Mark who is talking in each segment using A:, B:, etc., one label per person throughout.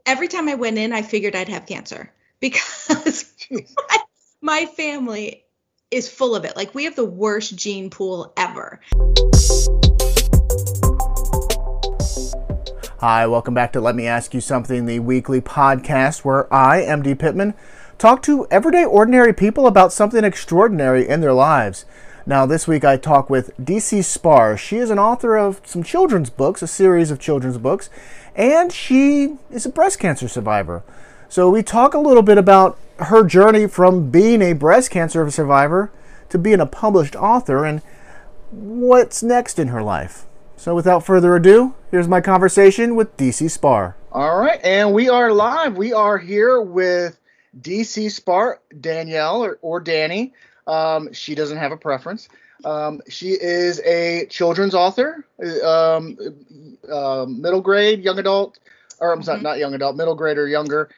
A: every time I went in, I figured I'd have cancer because my family is full of it. Like, we have the worst gene pool ever.
B: Hi, welcome back to Let Me Ask You Something, the weekly podcast where I, MD Pittman, talk to everyday ordinary people about something extraordinary in their lives. Now, this week I talk with DC Spar. She is an author of some children's books, a series of children's books, and she is a breast cancer survivor. So we talk a little bit about her journey from being a breast cancer survivor to being a published author and what's next in her life. So without further ado, here's my conversation with DC Spar.
C: All right, and we are live. We are here with DC Spar, Danielle or Danny. She doesn't have a preference. She is a children's author, middle grade, young adult, or I'm sorry, not young adult, middle grade or younger.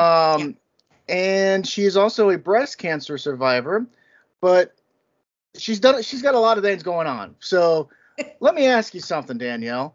C: And she is also a breast cancer survivor, but she's got a lot of things going on. So let me ask you something, Danielle.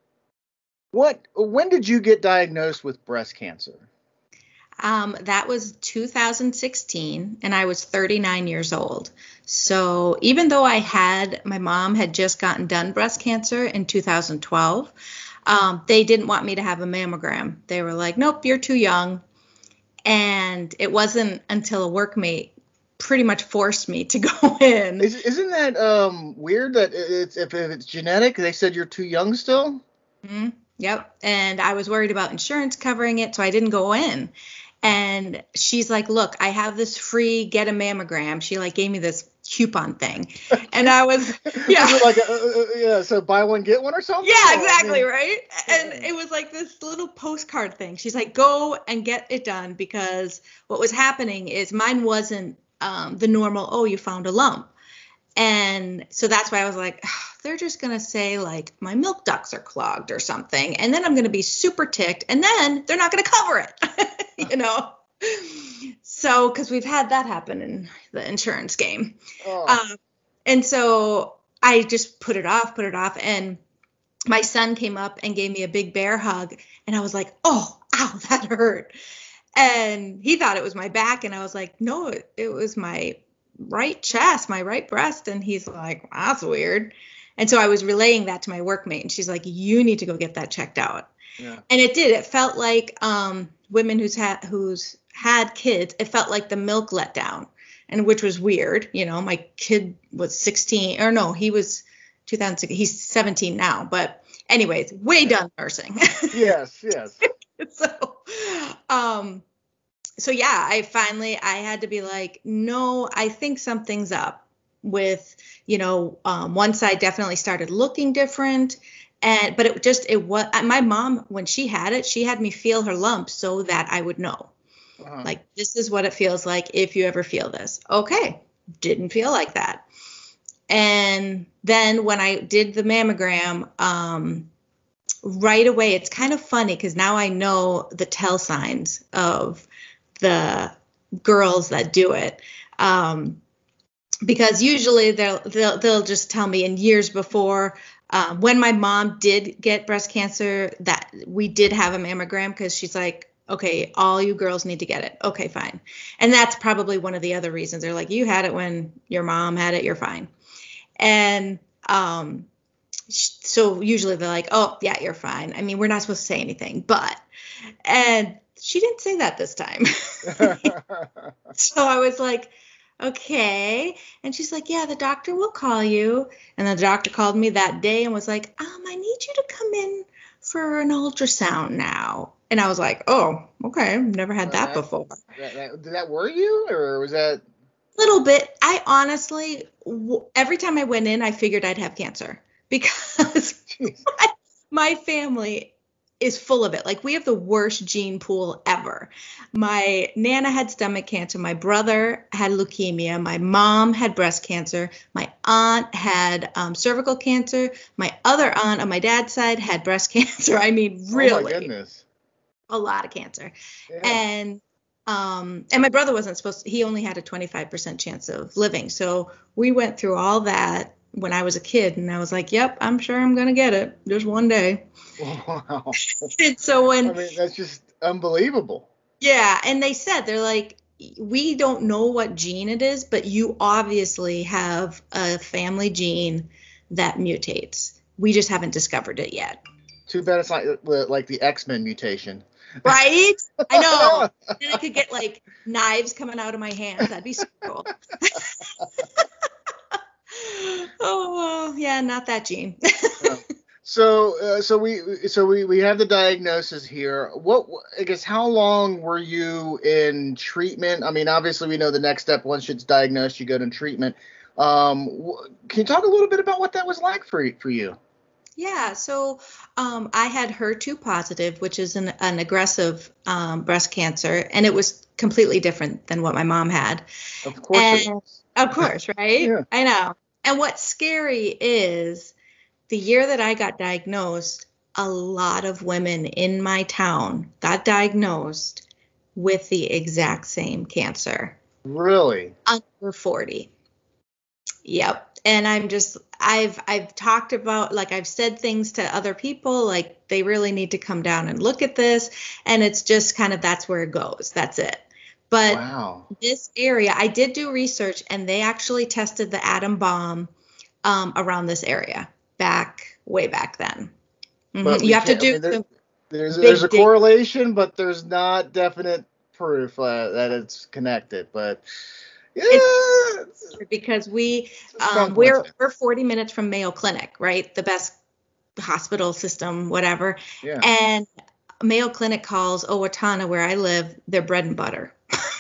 C: When did you get diagnosed with breast cancer?
A: That was 2016, and I was 39 years old. So even though my mom had just gotten done breast cancer in 2012, they didn't want me to have a mammogram. They were like, nope, you're too young. And it wasn't until a workmate pretty much forced me to go in.
C: Isn't that weird that if it's genetic, they said you're too young still?
A: Mm-hmm. Yep. And I was worried about insurance covering it, so I didn't go in. And she's like, look, I have this free get a mammogram. She gave me this coupon thing. And I was,
C: so buy one, get one or something?
A: Yeah, exactly, right? And it was like this little postcard thing. She's like, go and get it done, because what was happening is mine wasn't the normal, oh, you found a lump. And so that's why I was like, they're just going to say my milk ducts are clogged or something. And then I'm going to be super ticked. And then they're not going to cover it, So, because we've had that happen in the insurance game. Oh. And so I just put it off. And my son came up and gave me a big bear hug. And I was like, oh, ow, that hurt. And he thought it was my back. And I was like, no, it was my right chest, my right breast. And he's like, that's weird. And so I was relaying that to my workmate, and she's like, you need to go get that checked out. Yeah. And it did. It felt like women who's had kids, it felt like the milk let down, and which was weird. My kid was 16, or no, he was 2006. He's 17 now. But anyways, way done nursing.
C: Yes.
A: So yeah, I had to be like, no, I think something's up with, one side definitely started looking different. But it was, my mom, when she had me feel her lump so that I would know, this is what it feels like if you ever feel this. Okay. Didn't feel like that. And then when I did the mammogram, right away, it's kind of funny because now I know the tell signs of the girls that do it. Because usually they'll just tell me in years before, when my mom did get breast cancer, that we did have a mammogram, because she's like, okay, all you girls need to get it. Okay, fine. And that's probably one of the other reasons. They're like, you had it when your mom had it, you're fine. And so usually they're like, oh, yeah, you're fine. I mean, we're not supposed to say anything, and she didn't say that this time. So I was like, okay. And she's like, yeah, the doctor will call you. And the doctor called me that day and was like, I need you to come in for an ultrasound now. And I was like, oh, okay. I've never had that before.
C: Did that worry you, or was that?
A: A little bit. I honestly, every time I went in, I figured I'd have cancer, because my family is full of it. We have the worst gene pool ever. My Nana had stomach cancer. My brother had leukemia. My mom had breast cancer. My aunt had cervical cancer. My other aunt on my dad's side had breast cancer. I mean, really.
C: Oh my goodness.
A: A lot of cancer. Yeah. And my brother wasn't supposed to, he only had a 25% chance of living. So we went through all that when I was a kid, and I was like, yep, I'm sure I'm going to get it just one day.
C: Wow.
A: And so when,
C: I mean, that's just, unbelievable.
A: Yeah, and they said, they're like, we don't know what gene it is, but you obviously have a family gene that mutates. We just haven't discovered it yet.
C: Too bad it's like the X-Men mutation.
A: Right? I know. Then I could get like knives coming out of my hands. That'd be so cool. Oh, yeah, not that gene.
C: So we have the diagnosis here. I guess how long were you in treatment? I mean, obviously we know the next step, once it's diagnosed, you go to treatment. Can you talk a little bit about what that was like for you?
A: Yeah, so I had HER2 positive, which is an aggressive breast cancer, and it was completely different than what my mom had.
C: Of course.
A: Of course, right?
C: Yeah.
A: I know. And what's scary is the year that I got diagnosed, a lot of women in my town got diagnosed with the exact same cancer.
C: Really?
A: Under 40. Yep. And I've talked about, like, I've said things to other people, like, they really need to come down and look at this. And it's just kind of, that's where it goes. That's it. But
C: wow.
A: This area, I did do research, and they actually tested the atom bomb around this area way back then. Mm-hmm. You have to do
C: there's a correlation, but there's not definite proof that it's connected. But yeah,
A: because we're 40 minutes from Mayo Clinic, right? The best hospital system, whatever.
C: Yeah.
A: And Mayo Clinic calls Owatonna, where I live, their bread and butter.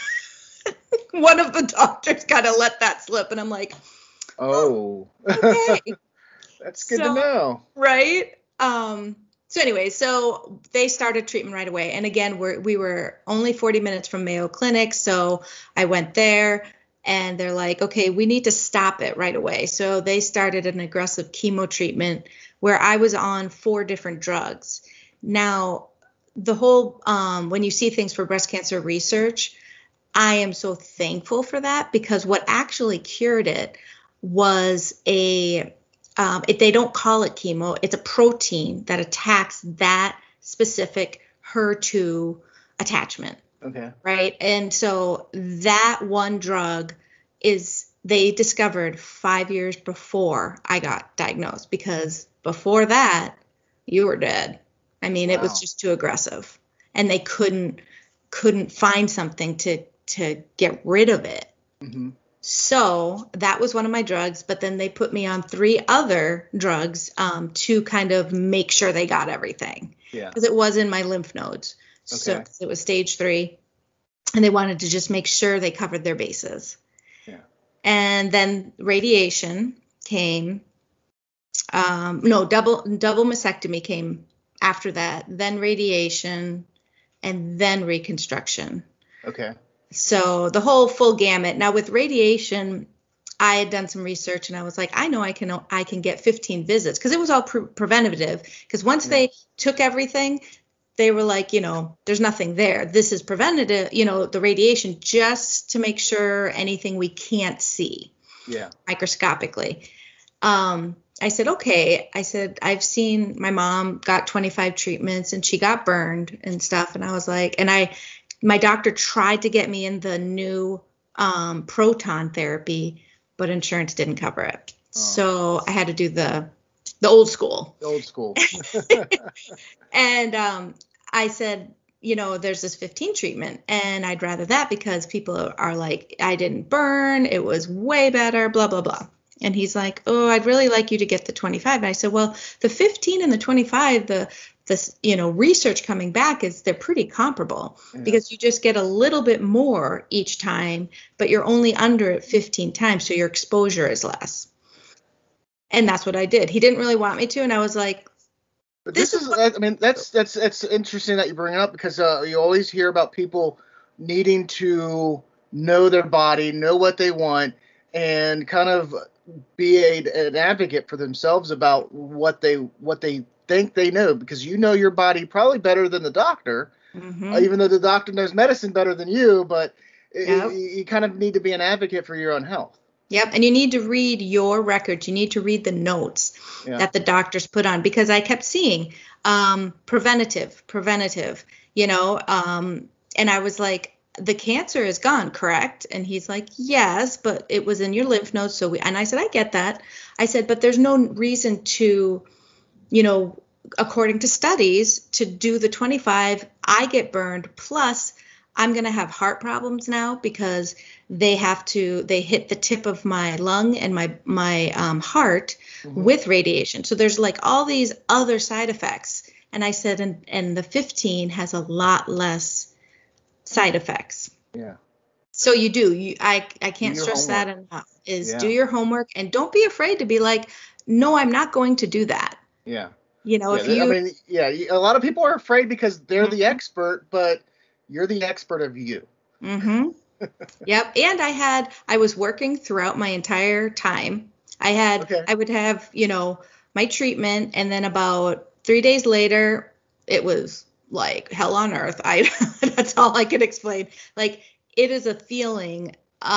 A: One of the doctors kind of let that slip, and I'm like,
C: oh,
A: okay.
C: That's good to know.
A: Right? So anyway, so they started treatment right away. And again, we were only 40 minutes from Mayo Clinic. So I went there, and they're like, okay, we need to stop it right away. So they started an aggressive chemo treatment where I was on 4 different drugs. Now, the whole, when you see things for breast cancer research, I am so thankful for that, because what actually cured it was they don't call it chemo. It's a protein that attacks that specific HER2 attachment.
C: Okay.
A: Right. And so that one drug they discovered 5 years before I got diagnosed, because before that, you were dead. I mean, It was just too aggressive, and they couldn't find something to get rid of it.
C: Mm-hmm.
A: So that was one of my drugs, but then they put me on 3 other drugs to kind of make sure they got everything.
C: Yeah.
A: Because it was in my lymph nodes.
C: Okay.
A: So it was stage 3, and they wanted to just make sure they covered their bases.
C: Yeah.
A: And then radiation came. Double mastectomy came after that, then radiation, and then reconstruction.
C: Okay.
A: So the whole full gamut. Now with radiation, I had done some research, and I was like, I know I can get 15 visits, because it was all preventative. Because once they took everything, they were like, there's nothing there. This is preventative, the radiation, just to make sure anything we can't see microscopically. I said, okay. I said, I've seen my mom got 25 treatments, and she got burned and stuff. And I was like, my doctor tried to get me in the new proton therapy, but insurance didn't cover it. Oh. So I had to do the old school.
C: The old school.
A: And I said, there's this 15 treatment, and I'd rather that, because people are like, I didn't burn. It was way better, blah, blah, blah. And he's like, oh, I'd really like you to get the 25. And I said, well, the 15 and the 25, the research coming back is they're pretty comparable, because you just get a little bit more each time, but you're only under it 15 times. So your exposure is less. And that's what I did. He didn't really want me to. And I was like,
C: but that's interesting that you bring it up, because you always hear about people needing to know their body, know what they want, and kind of be an advocate for themselves about what they think they know, because your body probably better than the doctor, even though the doctor knows medicine better than you, but you kind of need to be an advocate for your own health.
A: Yep. And you need to read your records. You need to read the notes that the doctors put on, because I kept seeing preventative. And I was like, the cancer is gone, correct? And he's like, yes, but it was in your lymph nodes. And I said, I get that. I said, but there's no reason to, according to studies, to do the 25. I get burned. Plus, I'm going to have heart problems now because they hit the tip of my lung and my heart with radiation. So there's like all these other side effects. And I said, and the 15 has a lot less side effects.
C: Yeah.
A: So I can't stress that enough, do your homework and don't be afraid to be like, no, I'm not going to do that.
C: Yeah.
A: A
C: lot of people are afraid because they're the expert, but you're the expert of you.
A: Mm-hmm. Yep. And I was working throughout my entire time. I would have, my treatment, and then about 3 days later, it was like hell on earth. That's all I can explain. Like, it is a feeling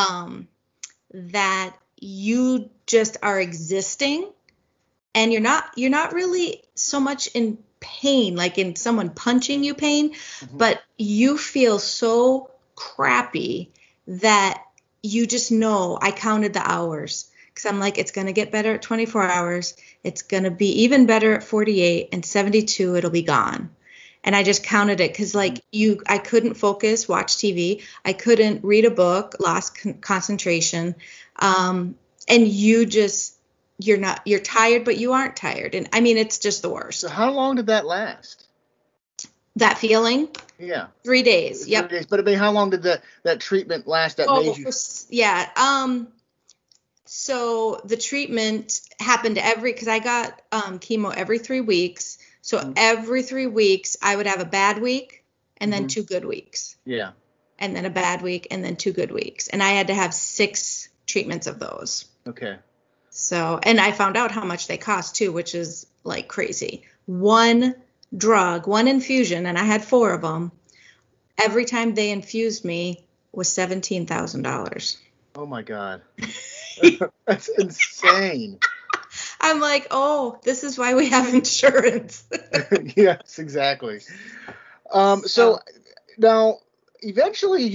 A: that you just are existing, and you're not really so much in pain, like in someone punching you pain, but you feel so crappy that you just know. I counted the hours because I'm like, it's going to get better at 24 hours. It's going to be even better at 48, and 72, it'll be gone. And I just counted it because I couldn't focus, watch TV. I couldn't read a book, lost concentration. And you're tired, but you aren't tired. And I mean, it's just the worst.
C: So how long did that last?
A: That feeling?
C: Yeah.
A: 3 days.
C: 3 days. But I mean, how long did that treatment last that made you?
A: Yeah. So the treatment happened because I got chemo every 3 weeks. So every 3 weeks I would have a bad week and then 2 good weeks.
C: Yeah.
A: And then a bad week and then 2 good weeks. And I had to have 6 treatments of those.
C: Okay.
A: So, and I found out how much they cost too, which is like crazy. One infusion, and I had 4 of them. Every time they infused me was $17,000.
C: Oh my God. That's insane.
A: I'm like, oh, this is why we have insurance.
C: Yes, exactly. So now, eventually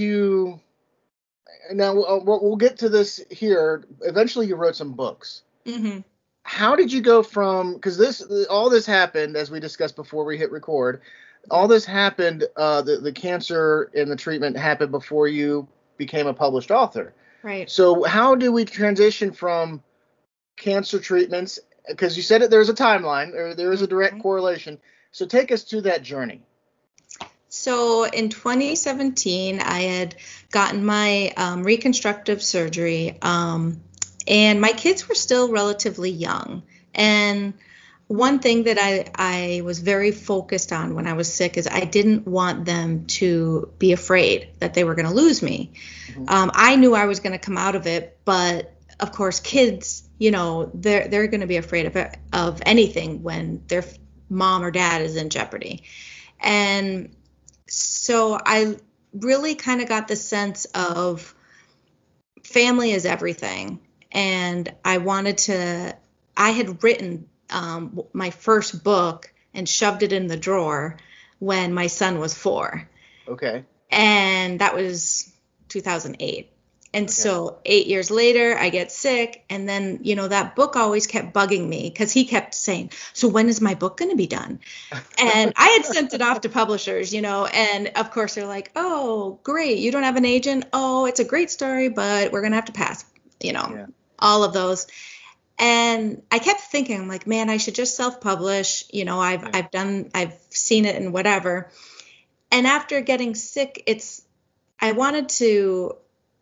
C: we'll get to this here. Eventually you wrote some books. Mm-hmm. How did you go from, because all this happened, as we discussed before we hit record, all this happened, the cancer and the treatment happened before you became a published author.
A: Right.
C: So how do we transition from cancer treatments, because you said there's a timeline, or there is a direct correlation. So take us to that journey.
A: So in 2017, I had gotten my reconstructive surgery, and my kids were still relatively young. And one thing that I was very focused on when I was sick is I didn't want them to be afraid that they were going to lose me. I knew I was going to come out of it, but of course, kids, they're going to be afraid of anything when their mom or dad is in jeopardy. And so I really kind of got the sense of family is everything. And I had written my first book and shoved it in the drawer when my son was 4.
C: Okay.
A: And that was 2008. And so 8 years later, I get sick. And then, that book always kept bugging me because he kept saying, so when is my book going to be done? And I had sent it off to publishers, and of course they're like, oh, great. You don't have an agent. Oh, it's a great story, but we're going to have to pass, all of those. And I kept thinking, I'm like, man, I should just self-publish. I've seen it and whatever. And after getting sick, I wanted to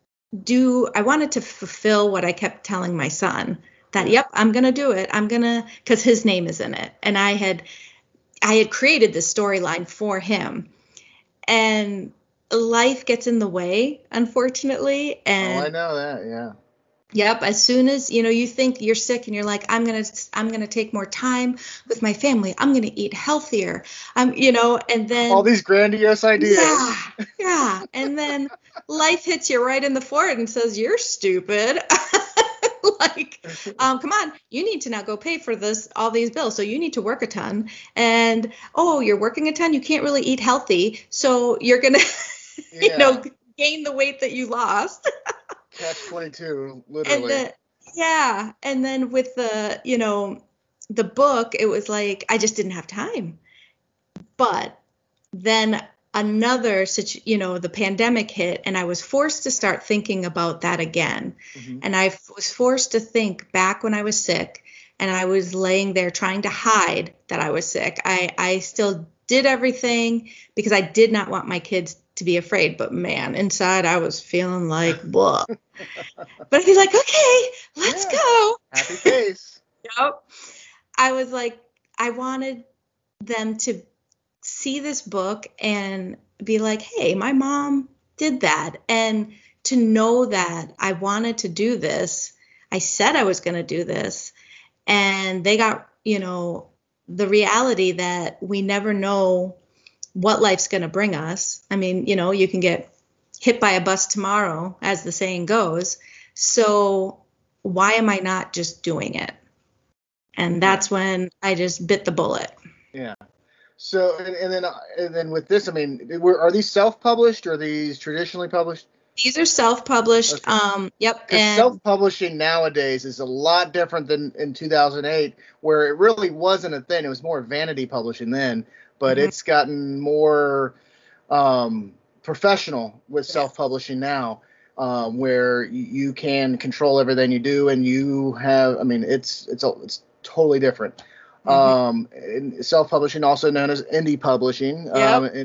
A: fulfill what I kept telling my son that, yep, I'm going to do it. Because his name is in it. And I had created this storyline for him, and life gets in the way, unfortunately. And
C: I know that. Yeah.
A: Yep. As soon as, you think you're sick and you're like, I'm going to take more time with my family. I'm going to eat healthier. And then
C: all these grandiose ideas.
A: Yeah. And then life hits you right in the forehead and says, you're stupid. Like, come on, you need to now go pay for all these bills. So you need to work a ton. And, oh, you're working a ton. You can't really eat healthy. So you're going to, gain the weight that you lost.
C: Catch 22, literally.
A: And then with the book, it was like, I just didn't have time. But then the pandemic hit, and I was forced to start thinking about that again. Mm-hmm. And I was forced to think back when I was sick and I was laying there trying to hide that I was sick. I still did everything because I did not want my kids to be afraid, but man, inside I was feeling like, blah. But he's like, okay, let's go.
C: Happy face.
A: Yep. I was like, I wanted them to see this book and be like, hey, my mom did that. And to know that I wanted to do this, I said I was going to do this. And they got, the reality that we never know what life's going to bring us. I mean, you can get hit by a bus tomorrow, as the saying goes. So why am I not just doing it? And that's when I just bit the bullet.
C: Yeah. So, and then with this, I mean, are these self-published or are these traditionally published?
A: These are self-published.
C: Okay.
A: Yep.
C: And self-publishing nowadays is a lot different than in 2008, where it really wasn't a thing. It was more vanity publishing then, but mm-hmm. It's gotten more professional with self-publishing now, where you can control everything you do, and you have. I mean, it's totally different. Mm-hmm. And self-publishing, also known as indie publishing.
A: Yep.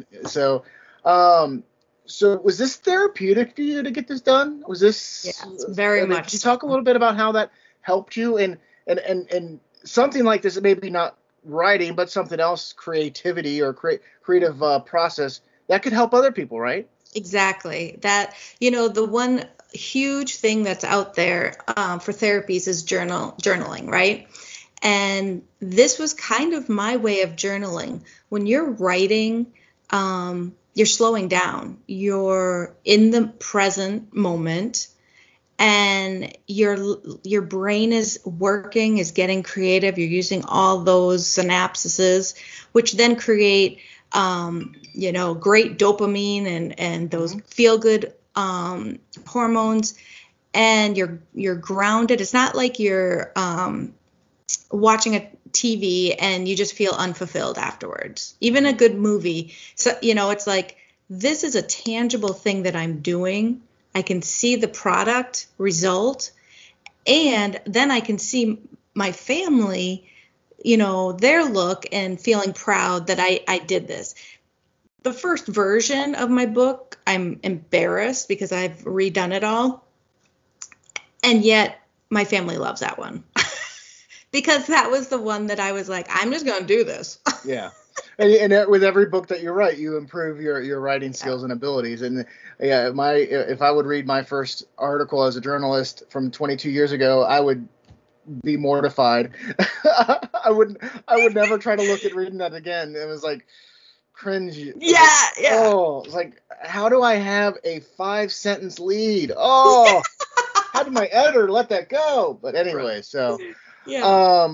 C: So was this therapeutic for you to get this done? Was this?
A: Yeah, very much.
C: Can you talk a little bit about how that helped you and something like this, maybe not writing, but something else, creativity or creative process that could help other people, right?
A: Exactly. That, the one huge thing that's out there for therapies is journaling, right? And this was kind of my way of journaling. When you're writing, you're slowing down. You're in the present moment, and your brain is working, is getting creative. You're using all those synapses, which then create, great dopamine and those feel-good hormones. And you're grounded. It's not like you're watching a TV and you just feel unfulfilled afterwards. Even a good movie. So, it's like, this is a tangible thing that I'm doing. I can see the product result, and then I can see my family, their look and feeling proud that I did this. The first version of my book, I'm embarrassed because I've redone it all. And yet my family loves that one. Because that was the one that I was like, I'm just going to do this.
C: Yeah. And with every book that you write, you improve your writing skills and abilities. And if I would read my first article as a journalist from 22 years ago, I would be mortified. I would never try to look at reading that again. It was like cringe.
A: Yeah.
C: Oh, it's like, how do I have a 5-sentence lead? Oh, how did my editor let that go? But anyway, so.
A: Yeah.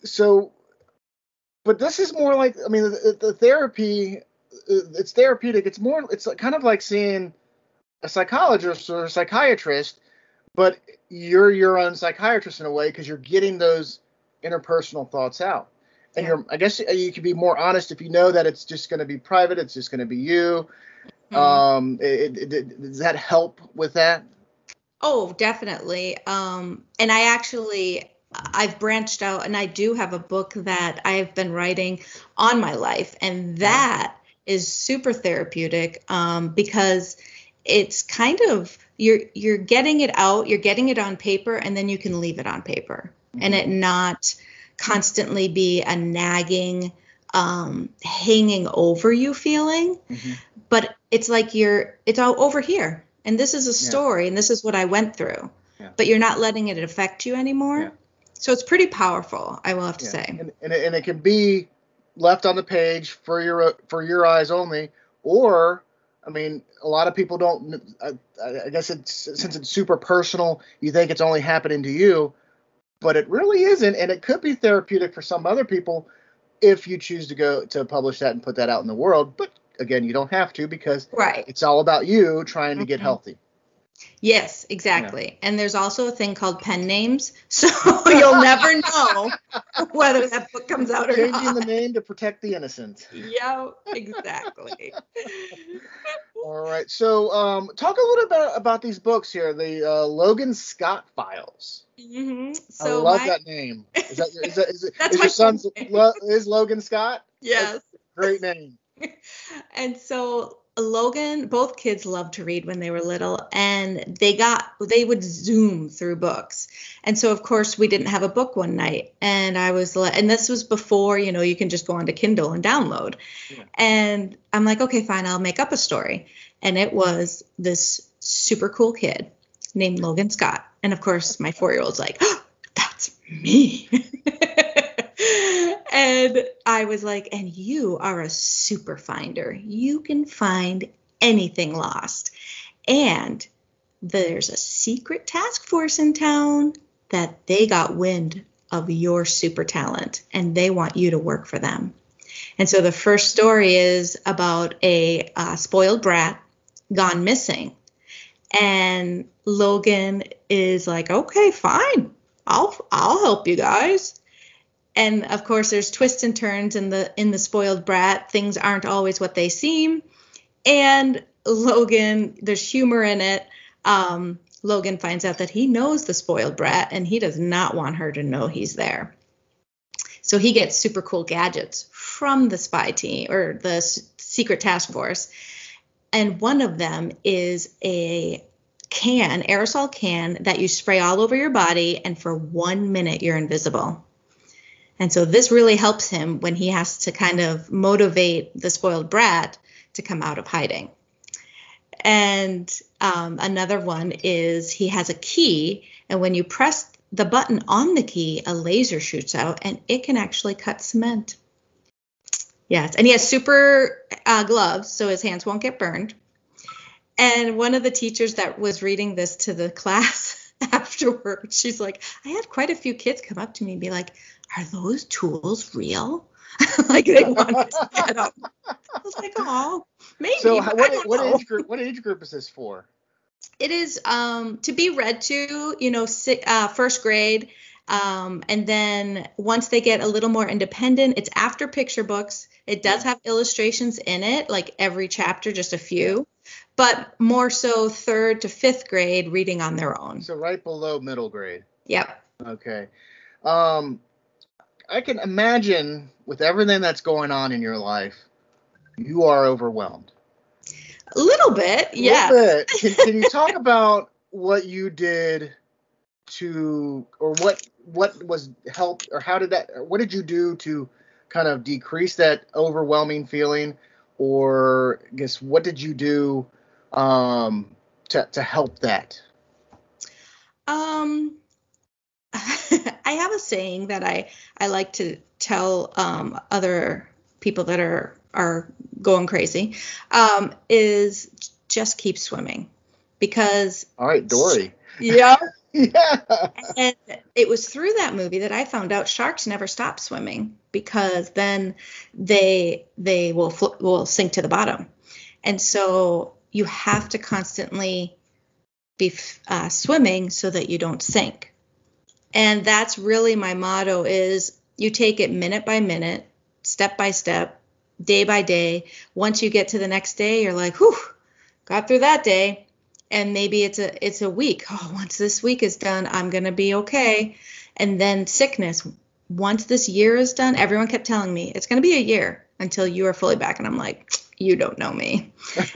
C: But this is more like, I mean, the therapy, it's therapeutic. It's kind of like seeing a psychologist or a psychiatrist, but you're your own psychiatrist in a way, because you're getting those interpersonal thoughts out. And I guess you can be more honest if you know that it's just going to be private. It's just going to be you. Mm-hmm. Does that help with that?
A: Oh, definitely. And I've branched out, and I do have a book that I've been writing on my life, and that is super therapeutic, because it's kind of, you're getting it out, you're getting it on paper, and then you can leave it on paper, mm-hmm. and it not constantly be a nagging, hanging over you feeling, mm-hmm. but it's like it's all over here, and this is a story, and this is what I went through, but you're not letting it affect you anymore. Yeah. So it's pretty powerful, I will have to say.
C: And it can be left on the page for your eyes only, or, I mean, a lot of people don't. I guess since it's super personal, you think it's only happening to you. but it really isn't, and it could be therapeutic for some other people if you choose to go to publish that and put that out in the world. But again, you don't have to, because it's all about you trying to get healthy.
A: Yes, exactly. Yeah. And there's also a thing called pen names, so you'll never know whether that book comes out or not.
C: Changing the name to protect the innocent.
A: Yeah, exactly.
C: All right. So talk a little bit about these books here, the Logan Scott Files.
A: Mm-hmm.
C: So I love that name. Is your son's is Logan Scott?
A: Yes.
C: That's a great name.
A: And so Logan, both kids loved to read when they were little, and they would zoom through books. And so of course we didn't have a book one night, and and this was before, you can just go onto Kindle and download. Yeah. And I'm like, okay, fine, I'll make up a story. And it was this super cool kid named Logan Scott. And of course my 4-year-old's like, oh, that's me. And I was like, and you are a super finder. You can find anything lost. And there's a secret task force in town that they got wind of your super talent, and they want you to work for them. And so the first story is about a spoiled brat gone missing. And Logan is like, okay, fine. I'll help you guys. And of course, there's twists and turns in the spoiled brat. Things aren't always what they seem. And Logan, there's humor in it. Logan finds out that he knows the spoiled brat, and he does not want her to know he's there. So he gets super cool gadgets from the spy team or the secret task force. And one of them is a aerosol can that you spray all over your body, and for 1 minute you're invisible. And so this really helps him when he has to kind of motivate the spoiled brat to come out of hiding. And another one is he has a key, and when you press the button on the key, a laser shoots out, and it can actually cut cement. Yes, and he has super gloves, so his hands won't get burned. And one of the teachers that was reading this to the class afterwards, she's like, I had quite a few kids come up to me and be like, are those tools real? Like they wanted to get them. I was like, oh, maybe.
C: So what age group is this for?
A: It is to be read to, first grade. And then once they get a little more independent, it's after picture books. It does have illustrations in it, like every chapter, just a few, but more so 3rd to 5th grade reading on their own.
C: So right below middle grade.
A: Yep.
C: Okay. I can imagine with everything that's going on in your life, you are overwhelmed.
A: A little bit, yeah.
C: A little bit. Can you talk about what you did or what was help, or what did you do to kind of decrease that overwhelming feeling, or I guess what did you do to help that?
A: I have a saying that I like to tell other people that are going crazy, is just keep swimming, because.
C: All right, Dory.
A: Yeah.
C: Yeah.
A: And it was through that movie that I found out sharks never stop swimming, because then they will sink to the bottom. And so you have to constantly be swimming so that you don't sink. And that's really my motto, is you take it minute by minute, step by step, day by day. Once you get to the next day, you're like, whew, got through that day. And maybe it's a week. Oh, once this week is done, I'm going to be okay. And then sickness. Once this year is done, everyone kept telling me it's going to be a year until you are fully back. And I'm like, you don't know me.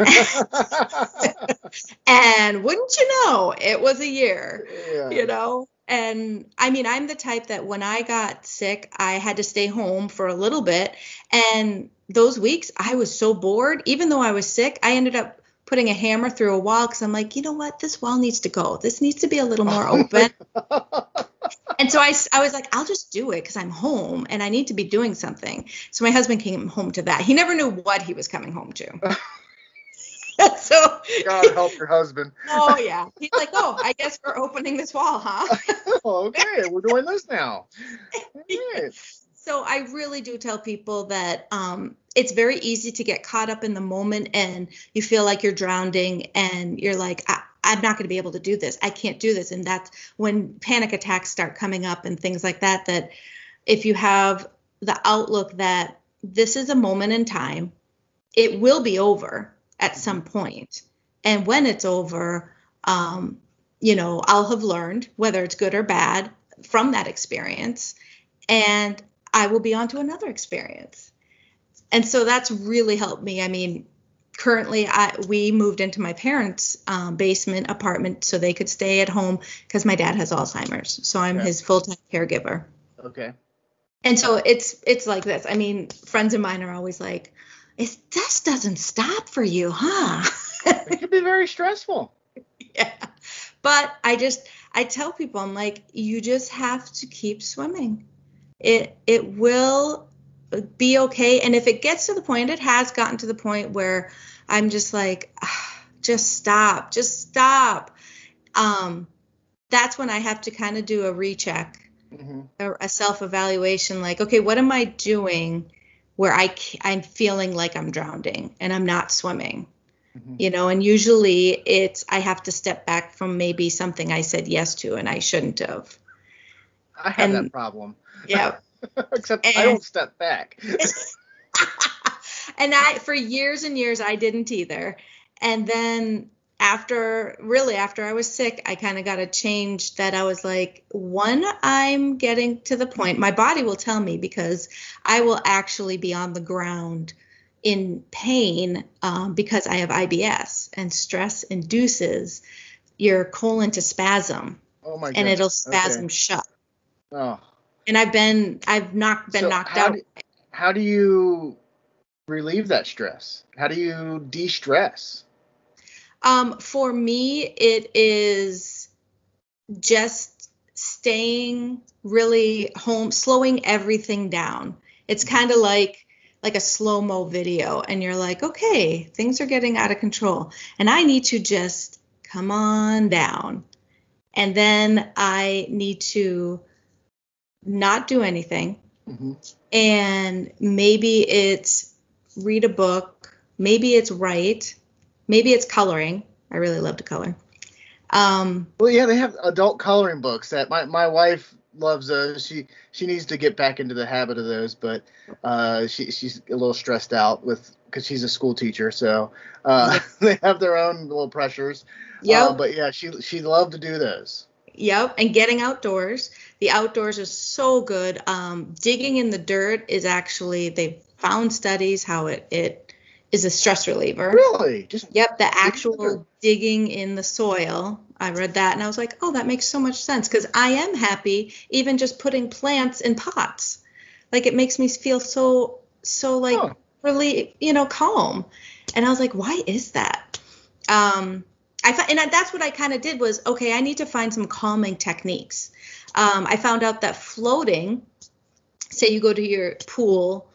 A: And wouldn't you know, it was a year, And I mean, I'm the type that when I got sick, I had to stay home for a little bit. And those weeks I was so bored, even though I was sick, I ended up putting a hammer through a wall, because I'm like, you know what? This wall needs to go. This needs to be a little more open. And so I was like, I'll just do it because I'm home and I need to be doing something. So my husband came home to that. He never knew what he was coming home to. So
C: God help your husband.
A: oh yeah, he's like, oh, I guess we're opening this wall, huh?
C: Okay, we're doing this now. All right.
A: So I really do tell people that it's very easy to get caught up in the moment and you feel like you're drowning and you're like, I'm not going to be able to do this. I can't do this. And that's when panic attacks start coming up and things like that, that if you have the outlook that this is a moment in time, it will be over at some point. And when it's over, I'll have learned whether it's good or bad from that experience. And I will be on to another experience. And so that's really helped me. I mean, currently we moved into my parents' basement apartment so they could stay at home because my dad has Alzheimer's. So I'm his full-time caregiver.
C: Okay.
A: And so it's like this. I mean, friends of mine are always like, this doesn't stop for you, huh?
C: It can be very stressful.
A: Yeah. But I tell people, I'm like, you just have to keep swimming. It will be okay. And if it gets to the point, it has gotten to the point where I'm just like, just stop. That's when I have to kind of do a recheck, or a self-evaluation, like, okay, what am I doing where I'm feeling like I'm drowning and I'm not swimming? And usually I have to step back from maybe something I said yes to and I shouldn't have.
C: I have that problem.
A: Yeah.
C: Except I don't step back.
A: And for years and years, I didn't either. And then after I was sick, I kind of got a change that I was like, I'm getting to the point, my body will tell me, because I will actually be on the ground in pain because I have IBS, and stress induces your colon to spasm.
C: Oh my goodness.
A: And it'll spasm shut.
C: Oh.
A: And I've been knocked out.
C: How do you relieve that stress? How do you de-stress?
A: For me, it is just staying really home, slowing everything down. It's kind of like a slow-mo video, and you're like, okay, things are getting out of control, and I need to just come on down. And then I need to not do anything. And maybe it's read a book, maybe it's write, maybe it's coloring. I really love to color.
C: Well, yeah, they have adult coloring books that my wife loves those. She needs to get back into the habit of those, but she's a little stressed out because she's a school teacher, so they have their own little pressures. But yeah, she loved to do those.
A: Yep, and getting outdoors. The outdoors is so good. Digging in the dirt is actually, they've found studies how it is a stress reliever.
C: Really?
A: Yep, the actual digging in the soil. I read that and I was like, oh, that makes so much sense, because I am happy even just putting plants in pots. Like, it makes me feel so like really, calm. And I was like, why is that? And that's what I kind of did was, okay, I need to find some calming techniques. I found out that floating, say you go to your pool,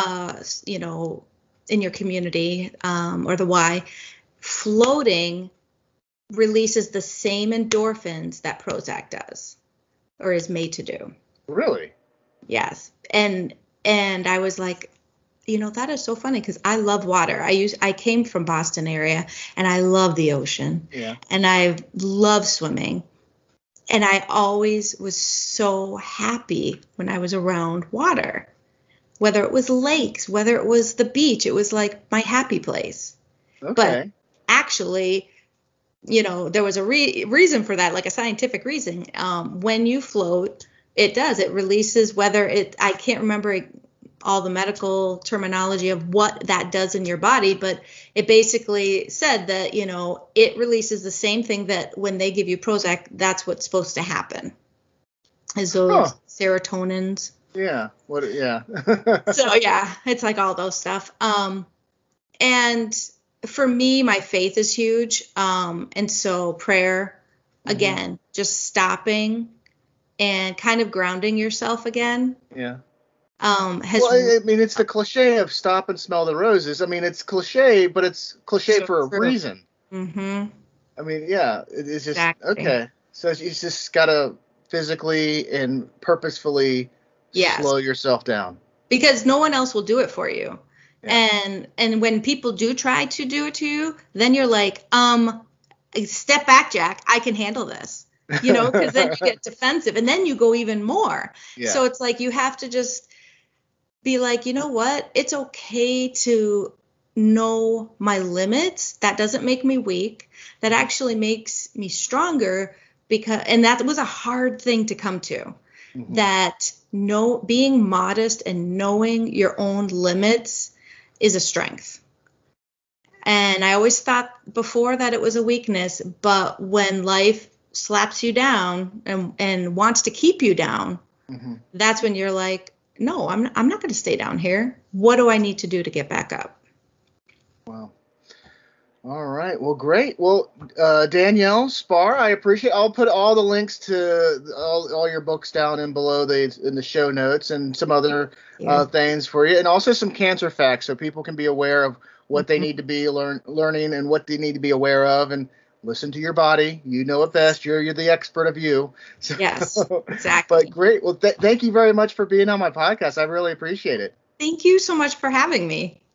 A: in your community, or the Y, floating releases the same endorphins that Prozac does, or is made to do.
C: Really?
A: Yes. And I was like, that is so funny, because I love water. I came from Boston area and I love the ocean.
C: Yeah.
A: And I love swimming. And I always was so happy when I was around water, whether it was lakes, whether it was the beach. It was like my happy place.
C: Okay.
A: But actually, there was a reason for that, like a scientific reason. When you float, it releases, I can't remember all the medical terminology of what that does in your body, but it basically said that, it releases the same thing that when they give you Prozac, that's what's supposed to happen, is those serotonins.
C: Yeah. Yeah.
A: So yeah, it's like all those stuff. And for me, my faith is huge. And so prayer, again, just stopping and kind of grounding yourself again.
C: Yeah.
A: has.
C: Well, I mean, it's the cliche of stop and smell the roses. I mean, it's cliche, but it's cliche
A: So
C: for a
A: true.
C: reason.
A: Mm-hmm.
C: I mean, yeah, it's just
A: Exactly.
C: okay. So you just gotta physically and purposefully
A: Yes.
C: slow yourself down.
A: Because no one else will do it for you.
C: Yeah.
A: And when people do try to do it to you, then you're like, step back, Jack. I can handle this. Because then you get defensive and then you go even more.
C: Yeah.
A: So it's like you have to just be like, you know what? It's okay to know my limits. That doesn't make me weak. That actually makes me stronger, and that was a hard thing to come to. Mm-hmm. That being modest and knowing your own limits is a strength. And I always thought before that it was a weakness, but when life slaps you down and wants to keep you down, mm-hmm. that's when you're like, no, I'm not going to stay down here. What do I need to do to get back up?
C: Wow. All right. Well, great. Well, Danielle Spar, I appreciate. I'll put all the links to all your books down in the show notes and some other things for you, and also some cancer facts so people can be aware of what they need to be learning and what they need to be aware of, and listen to your body. You know it best. You're the expert of you.
A: So, yes, exactly.
C: But great. Well, thank you very much for being on my podcast. I really appreciate it.
A: Thank you so much for having me.